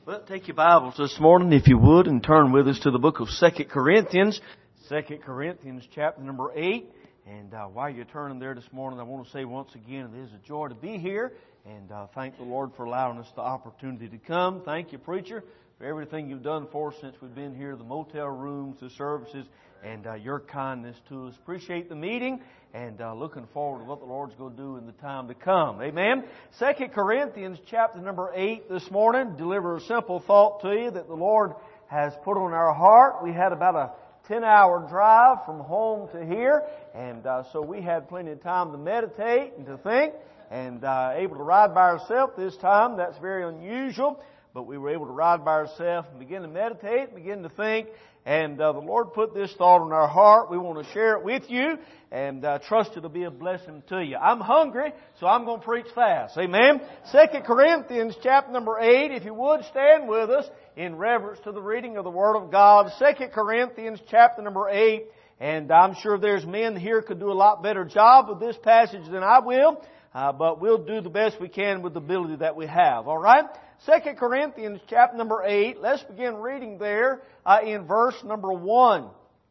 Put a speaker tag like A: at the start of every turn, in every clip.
A: Well, take your Bibles this morning, if you would, and turn with us to the book of 2 Corinthians. 2 Corinthians chapter number 8. And while you're turning there this morning, I want to say once again, it is a joy to be here. And thank the Lord for allowing us the opportunity to come. Thank you, preacher, for everything you've done for us since we've been here, the motel rooms, the services, and your kindness to us. Appreciate the meeting, and looking forward to what the Lord's going to do in the time to come. Amen. 2 Corinthians chapter number 8 this morning. Deliver a simple thought to you that the Lord has put on our heart. We had about a 10-hour drive from home to here, and so we had plenty of time to meditate and to think, and able to ride by ourselves this time. That's very unusual, but we were able to ride by ourselves and begin to meditate, begin to think, and the Lord put this thought in our heart. We want to share it with you, and trust it'll be a blessing to you. I'm hungry, so I'm going to preach fast. Amen. 2 Corinthians chapter number 8, if you would stand with us in reverence to the reading of the Word of God. 2 Corinthians chapter number 8, and I'm sure there's men here could do a lot better job with this passage than I will, but we'll do the best we can with the ability that we have. All right? 2 Corinthians chapter number 8, let's begin reading there in verse number 1.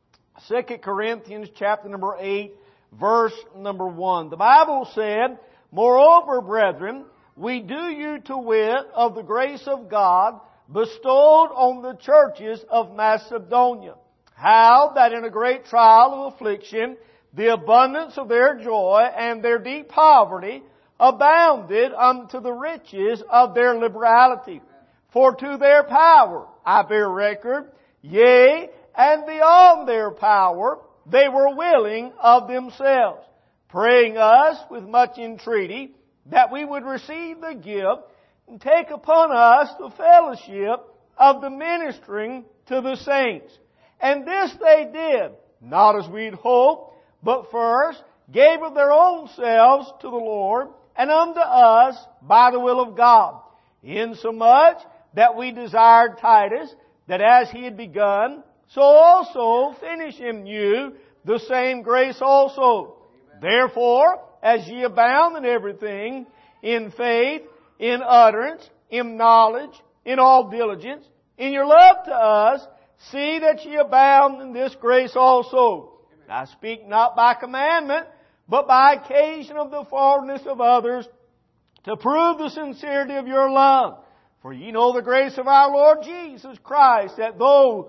A: 2 Corinthians chapter number 8, verse number 1. The Bible said, "Moreover, brethren, we do you to wit of the grace of God bestowed on the churches of Macedonia, how that in a great trial of affliction, the abundance of their joy and their deep poverty abounded unto the riches of their liberality. For to their power I bear record, yea, and beyond their power they were willing of themselves, praying us with much entreaty that we would receive the gift and take upon us the fellowship of the ministering to the saints. And this they did, not as we'd hoped, but first gave of their own selves to the Lord, and unto us by the will of God, insomuch that we desired Titus, that as he had begun, so also finish in you the same grace also. Therefore, as ye abound in everything, in faith, in utterance, in knowledge, in all diligence, in your love to us, see that ye abound in this grace also. I speak not by commandment, but by occasion of the forwardness of others, to prove the sincerity of your love. For ye know the grace of our Lord Jesus Christ, that though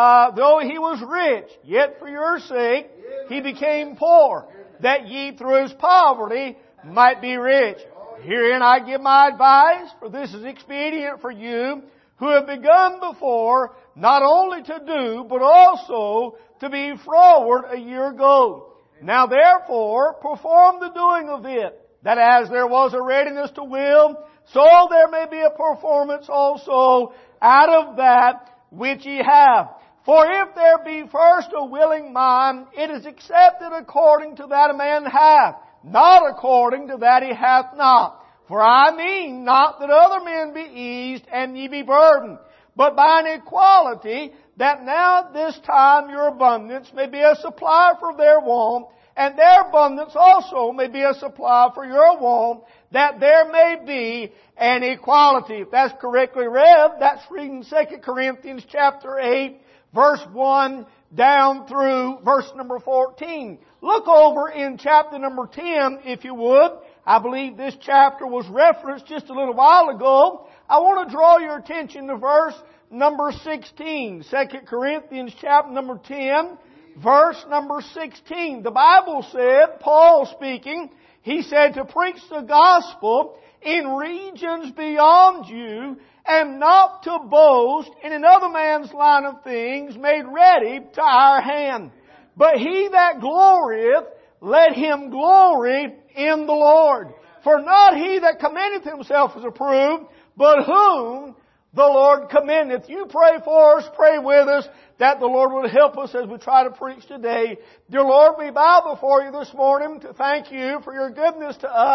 A: He was rich, yet for your sake He became poor, that ye through His poverty might be rich. Herein I give my advice, for this is expedient for you, who have begun before, not only to do, but also to be forward a year ago. Now therefore, perform the doing of it, that as there was a readiness to will, so there may be a performance also out of that which ye have. For if there be first a willing mind, it is accepted according to that a man hath, not according to that he hath not. For I mean not that other men be eased and ye be burdened, but by an equality, that now at this time your abundance may be a supply for their want, and their abundance also may be a supply for your want, that there may be an equality." If that's correctly read, that's reading 2 Corinthians chapter 8, verse 1 down through verse number 14. Look over in chapter number 10, if you would. I believe this chapter was referenced just a little while ago. I want to draw your attention to verse number 16. 2 Corinthians chapter number 10, verse number 16. The Bible said, Paul speaking, he said to preach the gospel in regions beyond you, and not to boast in another man's line of things made ready to our hand. But he that glorieth, let him glory in the Lord. For not he that commendeth himself is approved, but whom the Lord commendeth. You pray for us, pray with us, that the Lord would help us as we try to preach today. Dear Lord, we bow before you this morning to thank you for your goodness to us.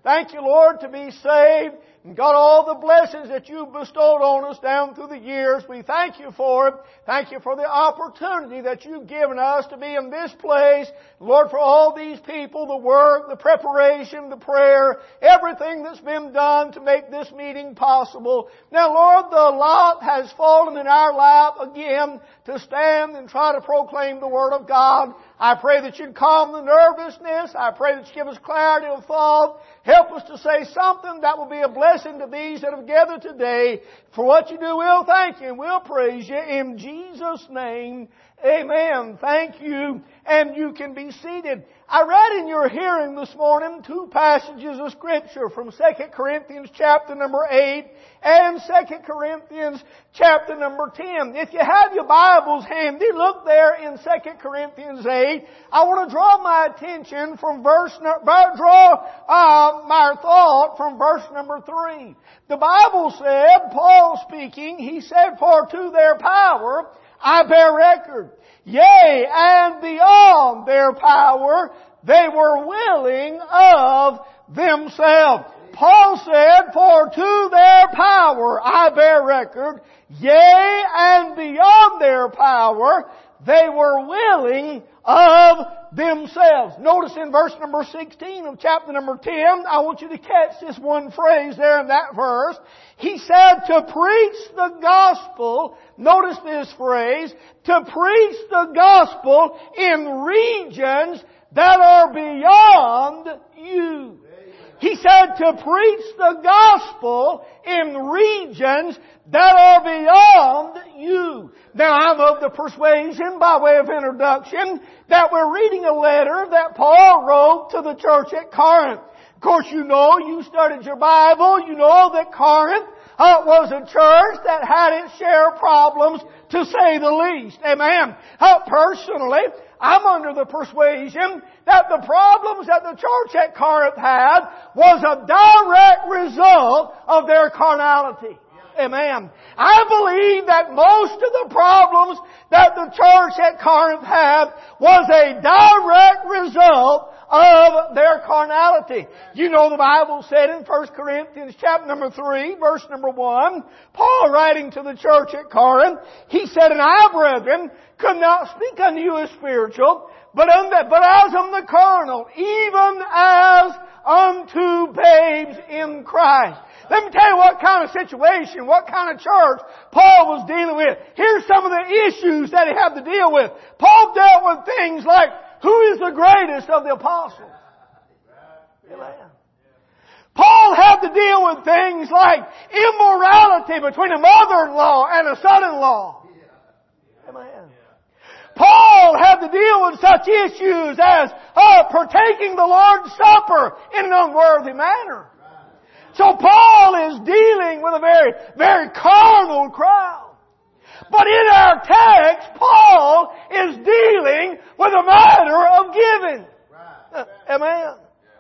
B: Thank you, Lord, to be saved. And God, all the blessings that you've bestowed on us down through the years, we thank you for it. Thank you for the opportunity that you've given us to be in this place. Lord, for all these people, the work, the preparation, the prayer, everything that's been done to make this meeting possible. Now, Lord, the lot has fallen in our lap again to stand and try to proclaim the Word of God. I pray that you'd calm the nervousness. I pray that you give us clarity of thought. Help us to say something that will be a blessing to these that have gathered today. For what you do, we'll thank you and we'll praise you. In Jesus' name, amen. Thank you. And you can be seated. I read in your hearing this morning 2 passages of Scripture from 2 Corinthians chapter number 8 and 2 Corinthians chapter number 10. If you have your Bibles handy, look there in 2 Corinthians 8. I want to draw my attention from my thought from verse number 3. The Bible said, Paul speaking, he said, "For to their power I bear record. Yea, and beyond their power, they were willing of themselves." Paul said, "For to their power I bear record. Yea, and beyond their power, they were willing of themselves." Notice in verse number 16 of chapter number 10, I want you to catch this one phrase there in that verse. He said to preach the gospel, notice this phrase, to preach the gospel in regions that are beyond you. He said to preach the gospel in regions that are beyond you. Now, I'm of the persuasion, by way of introduction, that we're reading a letter that Paul wrote to the church at Corinth. Of course, you know, you studied your Bible, you know that Corinth was a church that had its share of problems, to say the least. Amen. Personally, I'm under the persuasion that the problems that the church at Corinth had was a direct result of their carnality. Amen. I believe that most of the problems that the church at Corinth had was a direct result of their carnality. You know the Bible said in 1 Corinthians chapter number 3, verse number 1, Paul writing to the church at Corinth, he said, "And I, brethren, could not speak unto you as spiritual, but as unto the carnal, even as unto babes in Christ." Let me tell you what kind of situation, what kind of church Paul was dealing with. Here's some of the issues that he had to deal with. Paul dealt with things like, who is the greatest of the apostles? Amen. Paul had to deal with things like immorality between a mother-in-law and a son-in-law. Amen. Paul had to deal with such issues as partaking the Lord's Supper in an unworthy manner. So Paul is dealing with a very, very carnal crowd. But in our text, Paul is dealing with a matter of giving. Amen.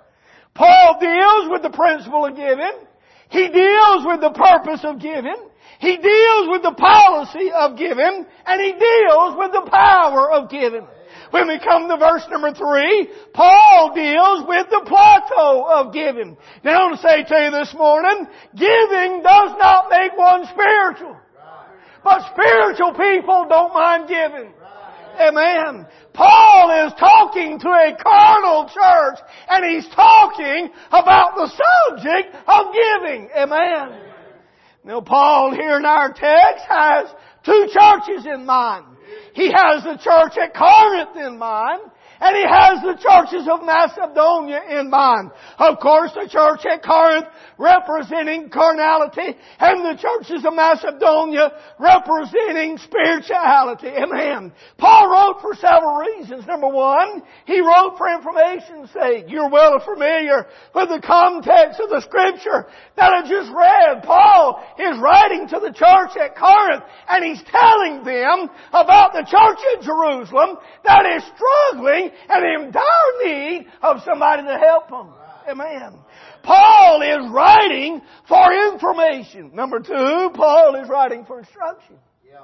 B: Paul deals with the principle of giving. He deals with the purpose of giving. He deals with the policy of giving. And he deals with the power of giving. When we come to verse number 3, Paul deals with the plateau of giving. Now I want to say to you this morning, giving does not make one spiritual. But spiritual people don't mind giving. Amen. Paul is talking to a carnal church, and he's talking about the subject of giving. Amen. Now Paul here in our text has 2 churches in mind. He has the church at Corinth in mind, and he has the churches of Macedonia in mind. Of course, the church at Corinth representing carnality, and the churches of Macedonia representing spirituality. Amen. Paul wrote for several reasons. Number 1, he wrote for information's sake. You're well familiar with the context of the Scripture that I just read. Paul is writing to the church at Corinth, and he's telling them about the church in Jerusalem that is struggling and in dire need of somebody to help them. Amen. Paul is writing for information. Number 2, Paul is writing for instruction.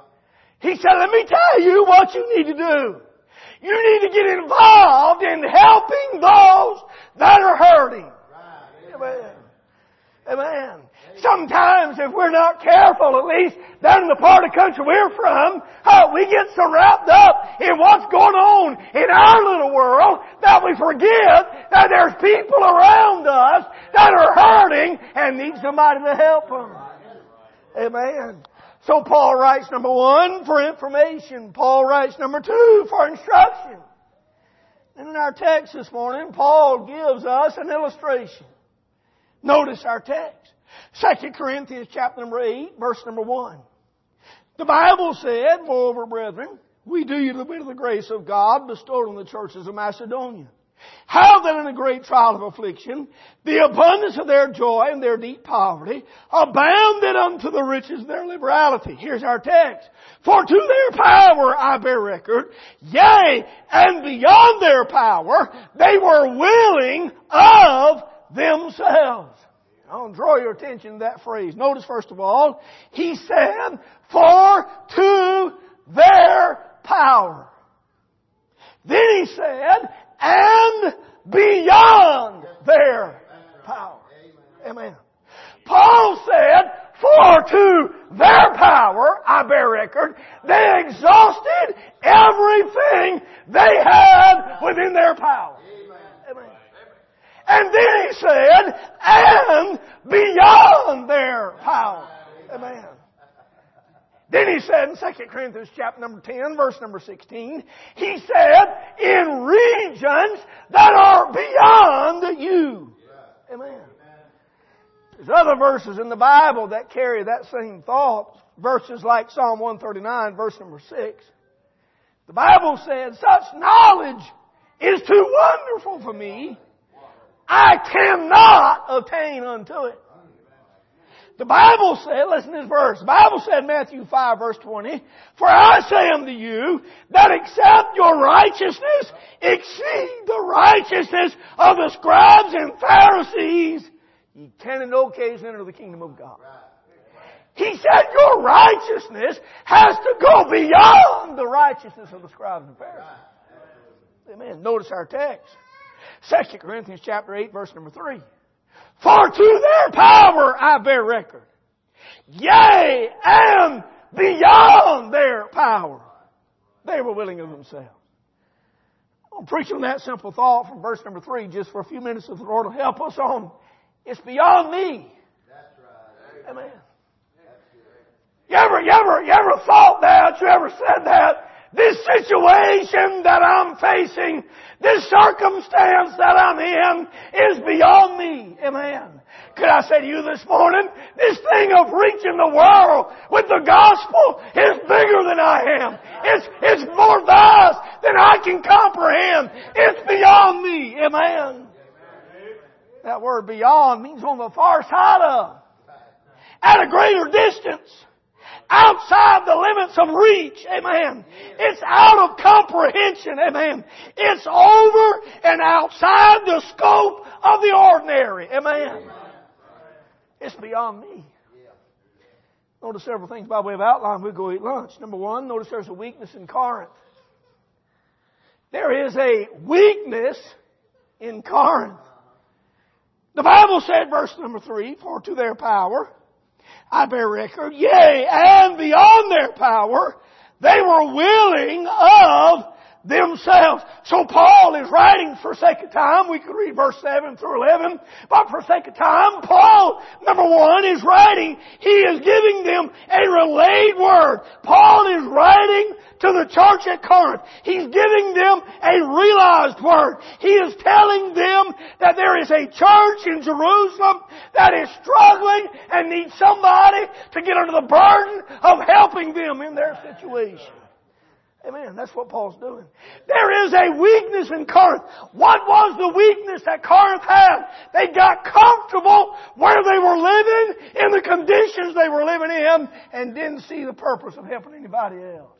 B: He said, let me tell you what you need to do. You need to get involved in helping those that are hurting. Amen. Amen. Sometimes if we're not careful, at least down in the part of the country we're from, we get so wrapped up in what's going on in our little world that we forget that there's people around us that are hurting and need somebody to help them. Amen. So Paul writes number 1 for information. Paul writes number 2 for instruction. And in our text this morning, Paul gives us an illustration. Notice our text. 2 Corinthians chapter number 8, verse number 1. The Bible said, moreover, brethren, we do you the bit of the grace of God bestowed on the churches of Macedonia. How that in a great trial of affliction, the abundance of their joy and their deep poverty abounded unto the riches of their liberality. Here's our text. For to their power I bear record, yea, and beyond their power, they were willing of themselves. I want to draw your attention to that phrase. Notice first of all, he said, for to their power. Then he said, and beyond their power. Amen. Paul said, for to their power, I bear record, they exhausted everything they had within their power. Amen. And then he said, and beyond their power. Amen. Then he said in 2 Corinthians chapter number 10, verse number 16, he said, in regions that are beyond you. Amen. There's other verses in the Bible that carry that same thought. Verses like Psalm 139, verse number 6. The Bible says, such knowledge is too wonderful for me. I cannot attain unto it. The Bible said, listen to this verse. The Bible said in Matthew 5 verse 20, for I say unto you that except your righteousness exceed the righteousness of the scribes and Pharisees, ye can in no case enter the kingdom of God. He said your righteousness has to go beyond the righteousness of the scribes and Pharisees. Amen. Notice our text. 2 Corinthians chapter 8 verse number 3. For to their power I bear record. Yea, and beyond their power. They were willing of themselves. I'll preach on that simple thought from verse number 3 just for a few minutes if the Lord will help us on. It's beyond me. That's right. Amen. You ever thought that? You ever said that? This situation that I'm facing, this circumstance that I'm in is beyond me. Amen. Could I say to you this morning, this thing of reaching the world with the gospel is bigger than I am. It's more vast than I can comprehend. It's beyond me. Amen. That word beyond means on the far side of. At a greater distance. Outside the limits of reach. Amen. It's out of comprehension. Amen. It's over and outside the scope of the ordinary. Amen. It's beyond me. Notice several things by way of outline. We'll go eat lunch. Number 1, notice there's a weakness in Corinth. There is a weakness in Corinth. The Bible said, verse number 3, for to their power I bear record, yea, and beyond their power, they were willing of themselves. So Paul is writing for sake of time. We could read verse 7 through 11. But for sake of time, Paul, number 1, is writing. He is giving them a relayed word. Paul is writing to the church at Corinth. He's giving them a realized word. He is telling them that there is a church in Jerusalem that is struggling and needs somebody to get under the burden of helping them in their situation. Amen. That's what Paul's doing. There is a weakness in Corinth. What was the weakness that Corinth had? They got comfortable where they were living, in the conditions they were living in, and didn't see the purpose of helping anybody else.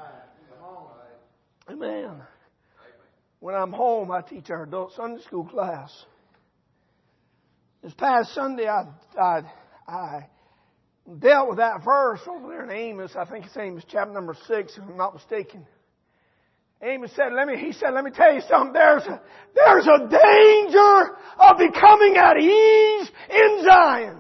B: Amen. When I'm home, I teach our adult Sunday school class. This past Sunday, I dealt with that verse over there in Amos. I think it's Amos chapter number 6, if I'm not mistaken. Amos said, let me tell you something. There's a danger of becoming at ease in Zion.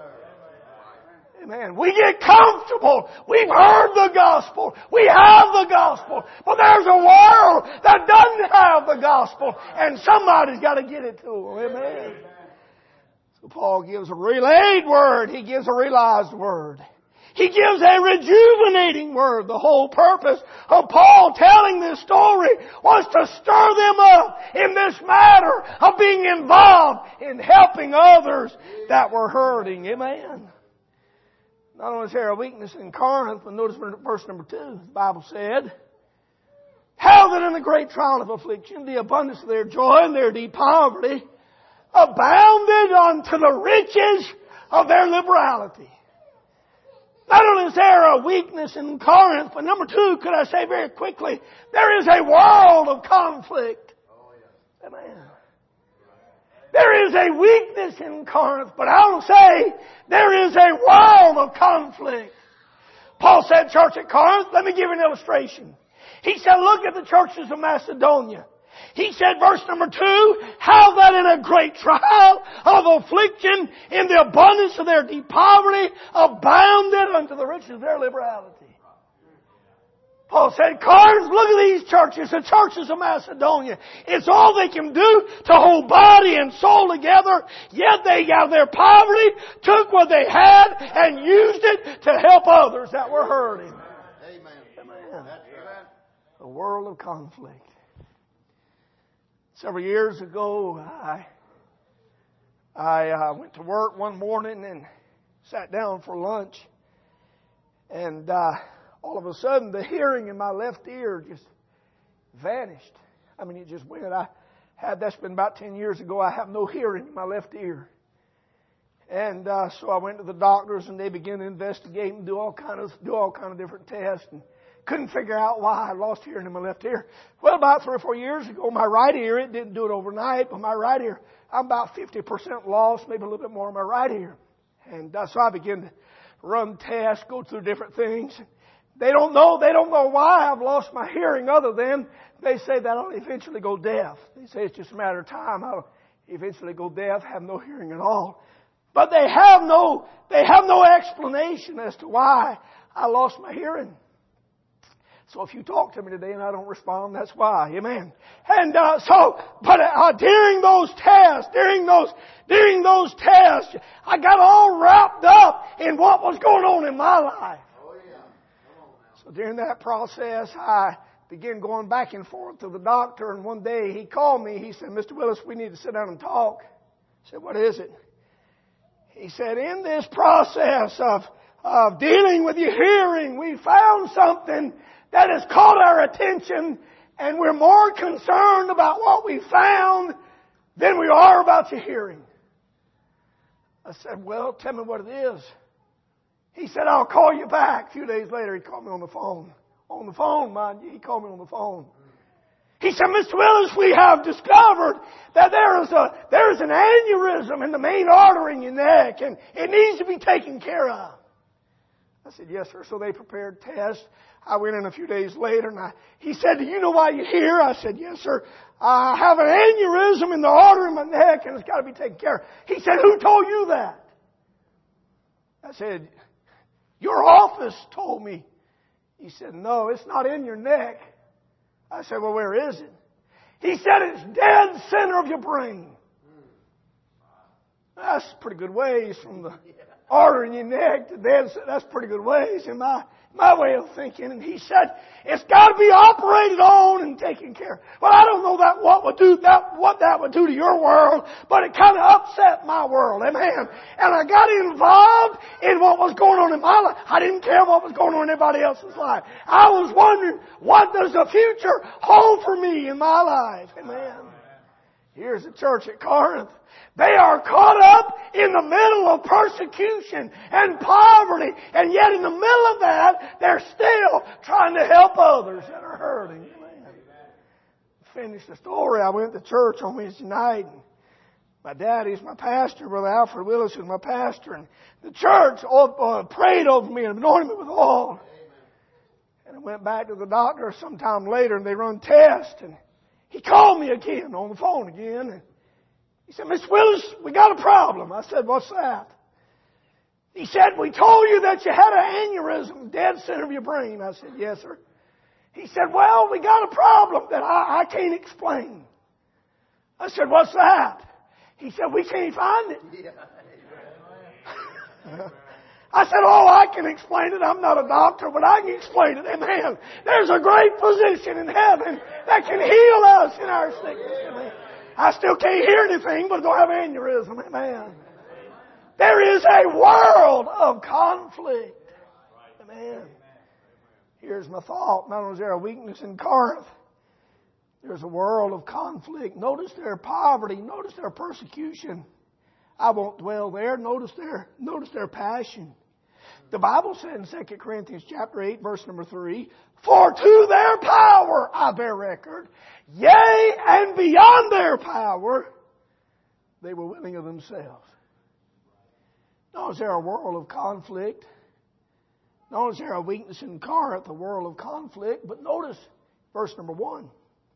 B: Amen. We get comfortable. We've heard the gospel. We have the gospel. But there's a world that doesn't have the gospel. And somebody's got to get it to them. Amen. So Paul gives a relayed word. He gives a realized word. He gives a rejuvenating word. The whole purpose of Paul telling this story was to stir them up in this matter of being involved in helping others that were hurting. Amen. Not only is there a weakness in Corinth, but notice verse number 2. The Bible said, how that in the great trial of affliction, the abundance of their joy and their deep poverty abounded unto the riches of their liberality. Not only is there a weakness in Corinth, but number 2, could I say very quickly, there is a world of conflict. Amen. There is a weakness in Corinth, but I will say there is a world of conflict. Paul said, church at Corinth, let me give you an illustration. He said, look at the churches of Macedonia. He said, verse number 2, how that in a great trial of affliction, in the abundance of their deep poverty, abounded unto the riches of their liberality. Paul said, Corinth, look at these churches, the churches of Macedonia. It's all they can do to hold body and soul together, yet they, out of their poverty, took what they had and used it to help others that were hurting. Amen. A world of conflict. Several years ago, I went to work one morning and sat down for lunch, and all of a sudden the hearing in my left ear just vanished. I mean, it just went. That's been about 10 years ago. I have no hearing in my left ear. And so I went to the doctors, and they began to investigate and do all kind of different tests, and couldn't figure out why I lost hearing in my left ear. Well, about 3 or 4 years ago, my right ear, it didn't do it overnight, but my right ear, I'm about 50% lost, maybe a little bit more in my right ear. And so I began to run tests, go through different things. They don't know why I've lost my hearing, other than they say that I'll eventually go deaf. They say it's just a matter of time. I'll eventually go deaf, have no hearing at all. But they have no explanation as to why I lost my hearing. So if you talk to me today and I don't respond, that's why. Amen. And during those tests, I got all wrapped up in what was going on in my life. So during that process, I began going back and forth to the doctor, and one day he called me. He said, Mr. Willis, we need to sit down and talk. I said, what is it? He said, in this process of dealing with your hearing, we found something that has caught our attention, and we're more concerned about what we found than we are about your hearing. I said, well, tell me what it is. He said, I'll call you back. A few days later, he called me on the phone. On the phone, mind you, he called me on the phone. He said, Mr. Willis, we have discovered that there is an aneurysm in the main artery in your neck, and it needs to be taken care of. I said, yes, sir. So they prepared tests. I went in a few days later, and he said, do you know why you're here? I said, yes, sir. I have an aneurysm in the artery in my neck, and it's got to be taken care of. He said, who told you that? I said, your office told me. He said, no, it's not in your neck. I said, well, where is it? He said, it's dead center of your brain. That's pretty good ways from the artery in your neck to dead. That's pretty good ways in my way of thinking. And he said, it's got to be operated on and taken care of. Well, I don't know what that would do to your world, but it kind of upset my world. Amen. And I got involved in what was going on in my life. I didn't care what was going on in anybody else's life. I was wondering, what does the future hold for me in my life? Amen. Here's the church at Corinth. They are caught up in the middle of persecution and poverty, and yet in the middle of that, they're still trying to help others that are hurting. Amen. Finished the story. I went to church on Wednesday night. And my daddy's my pastor. Brother Alfred Willis is my pastor. And the church prayed over me and anointed me with oil. And I went back to the doctor sometime later and they run tests. And he called me again on the phone again. And he said, Miss Willis, we got a problem. I said, what's that? He said, we told you that you had an aneurysm, dead center of your brain. I said, yes, sir. He said, well, we got a problem that I can't explain. I said, what's that? He said, we can't find it. I said, oh, I can explain it. I'm not a doctor, but I can explain it. Amen. There's a great physician in heaven that can heal us in our sickness. Amen. I still can't hear anything, but I don't have aneurysm. Amen. There is a world of conflict. Amen. Here's my thought. Not only is there a weakness in Corinth, there's a world of conflict. Notice their poverty. Notice their persecution. I won't dwell there. Notice their passion. The Bible said in 2 Corinthians chapter 8, verse number 3, for to their power I bear record, yea, and beyond their power, they were willing of themselves. Notice there a world of conflict. Notice there a weakness in Corinth, a world of conflict. But notice verse number 1.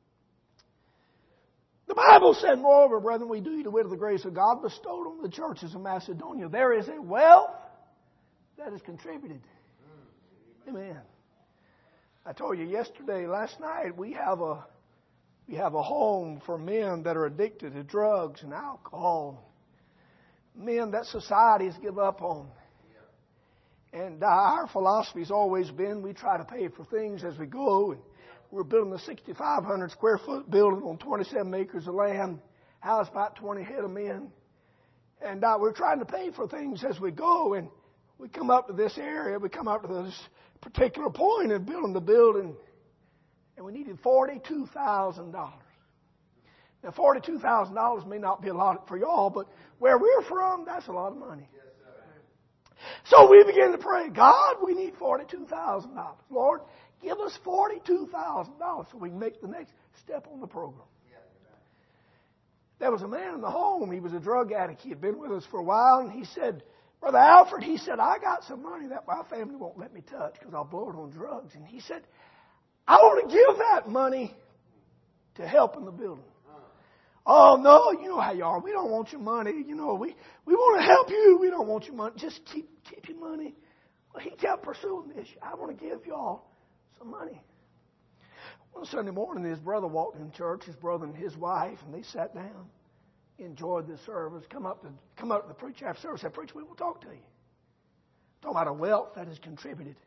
B: The Bible said, moreover, brethren, we do you to wit of the grace of God bestowed on the churches of Macedonia. There is a wealth that is contributed. Amen. I told you last night, we have a home for men that are addicted to drugs and alcohol. Men that society has given up on. And our philosophy has always been we try to pay for things as we go. And we're building a 6,500 square foot building on 27 acres of land. House about 20 head of men. And we're trying to pay for things as we go. And we come up to this area. We come up to this particular point in building the building. And we needed $42,000. Now, $42,000 may not be a lot for y'all, but where we're from, that's a lot of money. So we began to pray, God, we need $42,000. Lord, give us $42,000 so we can make the next step on the program. There was a man in the home. He was a drug addict. He had been with us for a while, and he said, Brother Alfred, he said, I got some money that my family won't let me touch because I'll blow it on drugs. And he said, I want to give that money to help in the building. Oh, no, you know how you are. We don't want your money. You know, we want to help you. We don't want your money. Just keep your money. Well, he kept pursuing this. I want to give y'all some money. One Sunday morning, his brother walked in church, his brother and his wife, and they sat down, enjoyed the service, come up to the preacher after service, said, Preacher, we will talk to you. Talking about a wealth that is contributed.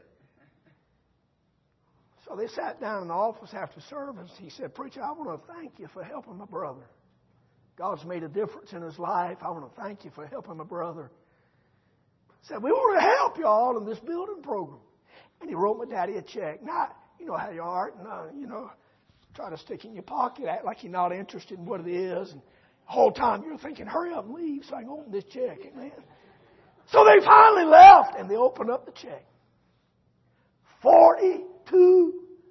B: So they sat down in the office after service. He said, Preacher, I want to thank you for helping my brother. God's made a difference in his life. I want to thank you for helping my brother. He said, we want to help you all in this building program. And he wrote my daddy a check. Now, you know how you are. Try to stick it in your pocket, act like you're not interested in what it is. And the whole time you're thinking, hurry up and leave so I can open this check. Amen. So they finally left and they opened up the check. $42,000.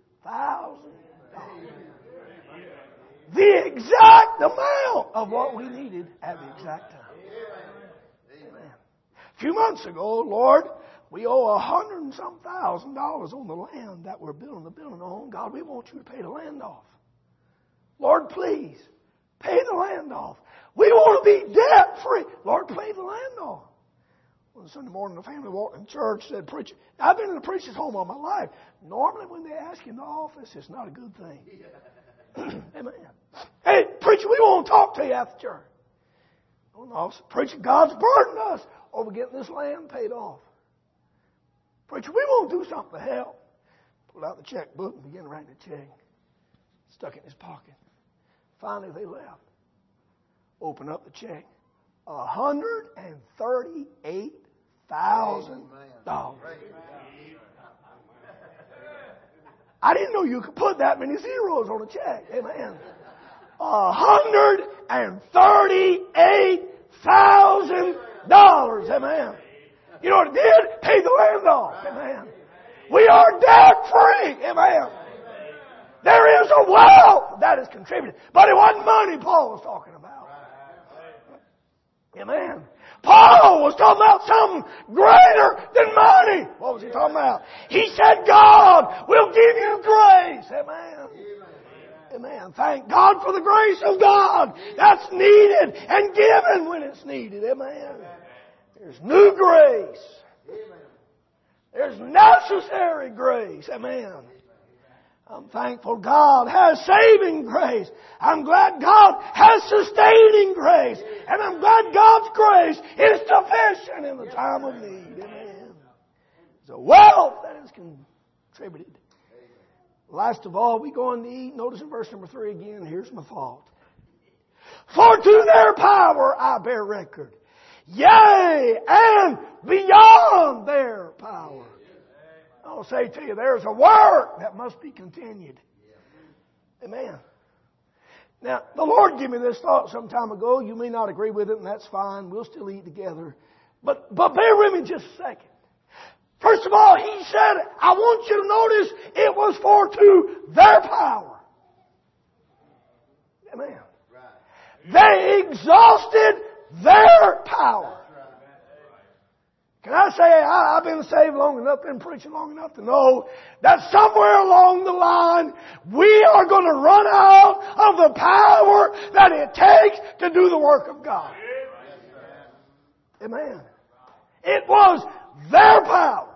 B: The exact amount of what we needed at the exact time. Amen. A few months ago, Lord, we owe $100,000 and some on the land that we're building the building on. God, we want you to pay the land off. Lord, please, pay the land off. We want to be debt free. Lord, pay the land off. One Sunday morning, the family walked in church, said, Preacher, I've been in the preacher's home all my life. Normally, when they ask you in the office, it's not a good thing. Amen. Hey, preacher, we want to talk to you after church. Oh, no, preacher, God's burdened us over getting this land paid off. Preacher, we want to do something to help. Pulled out the checkbook and began writing the check. Stuck it in his pocket. Finally, they left. Opened up the check. $138,000. I didn't know you could put that many zeros on a check. Amen. $138,000. Amen. You know what it did? Pay the land off. Amen. We are debt free. Amen. There is a wealth that is contributed. But it wasn't money Paul was talking about. Amen. Paul was talking about something greater than money. What was he talking about? He said God will give you grace. Amen. Amen. Thank God for the grace of God that's needed and given when it's needed. Amen. There's new grace. There's necessary grace. Amen. I'm thankful God has saving grace. I'm glad God has sustaining grace. And I'm glad God's grace is sufficient in the time of need. Amen. There's a wealth that is contributed. Last of all, we go on to eat. Notice in verse number 3 again, here's my thought. For to their power I bear record. Yea, and beyond their power. I'll say to you, there's a work that must be continued. Amen. Now, the Lord gave me this thought some time ago. You may not agree with it, and that's fine. We'll still eat together. But bear with me just a second. First of all, He said, I want you to notice it was for to their power. Amen. They exhausted their power. Can I say, I've been saved long enough, been preaching long enough to know that somewhere along the line, we are going to run out of the power that it takes to do the work of God. Amen. It was their power.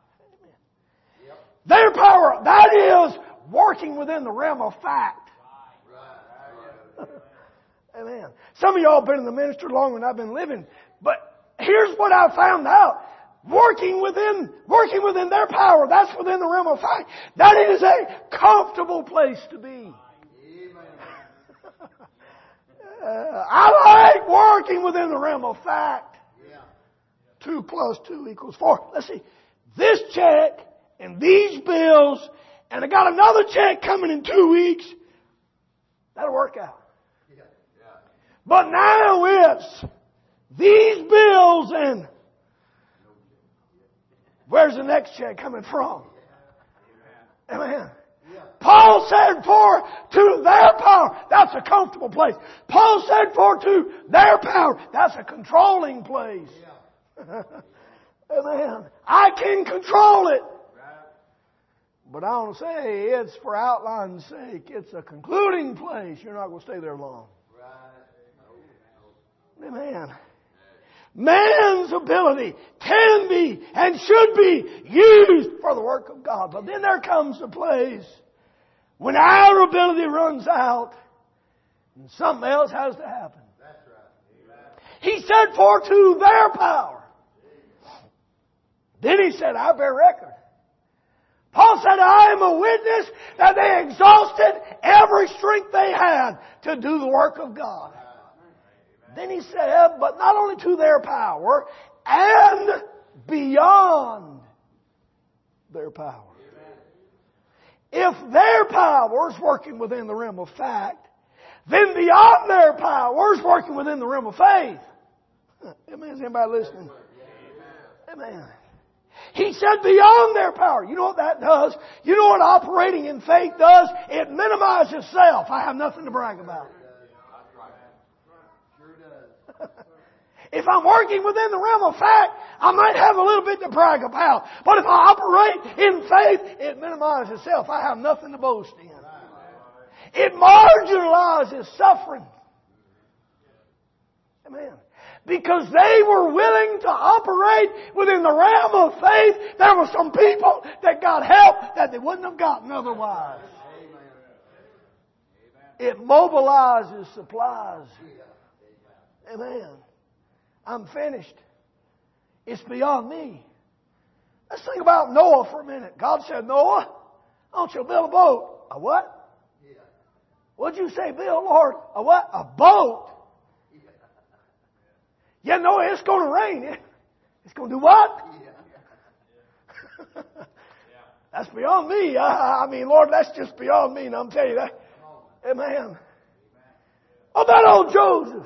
B: Their power, that is working within the realm of fact. Amen. Some of y'all have been in the ministry longer than I've been living, but here's what I found out. Working within their power, that's within the realm of fact. That is a comfortable place to be. I like working within the realm of fact. 2 plus 2 equals 4. Let's see. This check and these bills, and I got another check coming in 2 weeks. That'll work out. But now it's these bills and where's the next check coming from? Amen. Paul said for to their power, that's a comfortable place. Paul said for to their power, that's a controlling place. Amen. I can control it. But I don't say it's for outline's sake. It's a concluding place. You're not going to stay there long. Amen. Man's ability can be and should be used for the work of God. But then there comes a place when our ability runs out and something else has to happen. He said, for to their power. Then he said, I bear record. Paul said, I am a witness that they exhausted every strength they had to do the work of God. Then he said, but not only to their power, and beyond their power. If their power is working within the realm of fact, then beyond their power is working within the realm of faith. Amen. Is anybody listening? Amen. He said beyond their power. You know what that does? You know what operating in faith does? It minimizes self. I have nothing to brag about. If I'm working within the realm of fact, I might have a little bit to brag about. But if I operate in faith, it minimizes self. I have nothing to boast in. It marginalizes suffering. Amen. Because they were willing to operate within the realm of faith, there were some people that got help that they wouldn't have gotten otherwise. It mobilizes supplies. Amen. I'm finished. It's beyond me. Let's think about Noah for a minute. God said, Noah, I want you to build a boat. A what? What'd you say, Bill, Lord? A what? A boat. Yeah, no, it's going to rain. It's going to do what? That's beyond me. I mean, Lord, that's just beyond me. And I'm telling you that. Amen. How about old Joseph?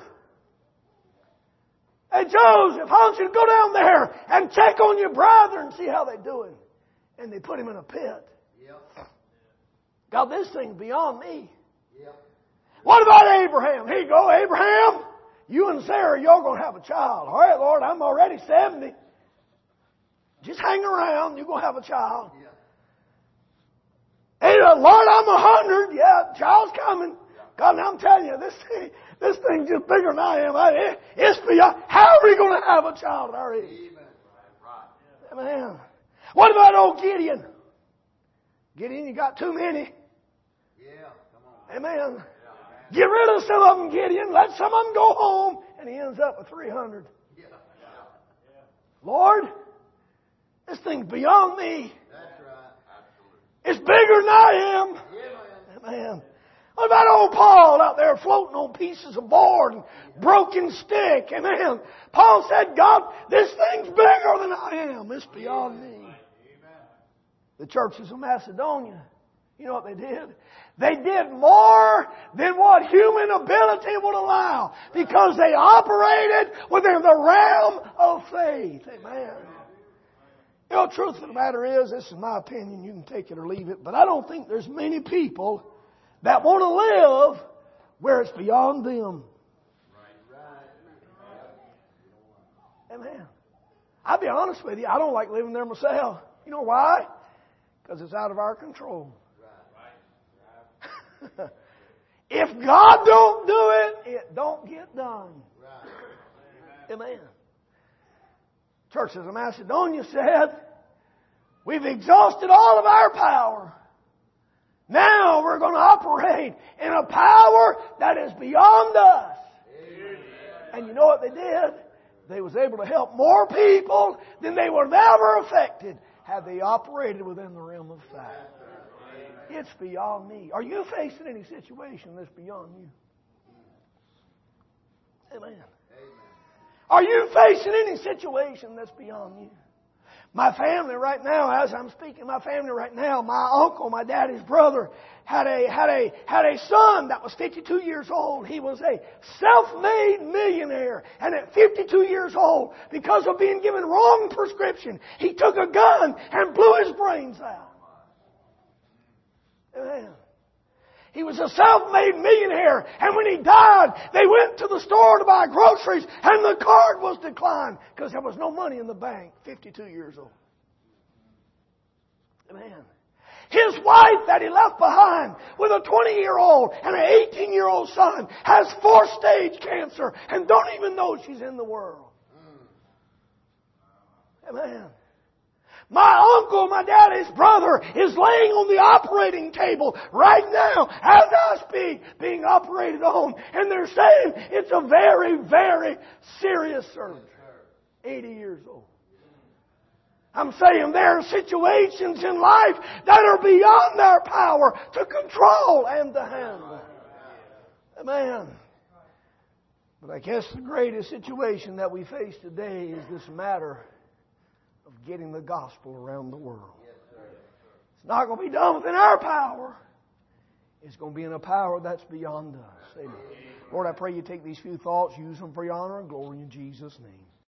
B: Hey, Joseph, I want you to go down there and check on your brother and see how they're doing. And they put him in a pit. God, this thing's beyond me. What about Abraham? Here you go, Abraham. You and Sarah, you're going to have a child. All right, Lord, I'm already 70. Just hang around. You're going to have a child. Hey, Lord, I'm 100. Yeah, child's coming. God, now I'm telling you, this thing's just bigger than I am. It's beyond. How are we going to have a child at our age? Amen. What about old Gideon? Gideon, you got too many. Amen. Get rid of some of them, Gideon. Let some of them go home. And he ends up with 300. Lord, this thing's beyond me. It's bigger than I am. Amen. What about old Paul out there floating on pieces of board and broken stick? Amen. Paul said, God, this thing's bigger than I am. It's beyond me. The churches of Macedonia, you know what they did? They did more than what human ability would allow because they operated within the realm of faith. Amen. You know, the truth of the matter is, this is my opinion, you can take it or leave it, but I don't think there's many people that want to live where it's beyond them. Amen. I'll be honest with you, I don't like living there myself. You know why? Because it's out of our control. If God don't do it, it don't get done. Amen. Churches of Macedonia said, we've exhausted all of our power. Now we're going to operate in a power that is beyond us. And you know what they did? They was able to help more people than they would have ever affected had they operated within the realm of fact. It's beyond me. Are you facing any situation that's beyond you? Amen. Are you facing any situation that's beyond you? My family right now, as I'm speaking, my family right now, my uncle, my daddy's brother, had a son that was 52 years old. He was a self-made millionaire. And at 52 years old, because of being given wrong prescription, he took a gun and blew his brains out. Amen. He was a self-made millionaire, and when he died, they went to the store to buy groceries, and the card was declined because there was no money in the bank. 52 years old. Amen. His wife that he left behind with a 20-year-old and an 18-year-old son has 4-stage cancer and don't even know she's in the world. Amen. My uncle, my daddy's brother, is laying on the operating table right now as I speak, being operated on. And they're saying it's a very, very serious surgery. 80 years old. I'm saying there are situations in life that are beyond our power to control and to handle. Amen. But I guess the greatest situation that we face today is this matter of getting the gospel around the world. It's not going to be done within our power. It's going to be in a power that's beyond us. Amen. Lord, I pray you take these few thoughts, use them for your honor and glory in Jesus' name.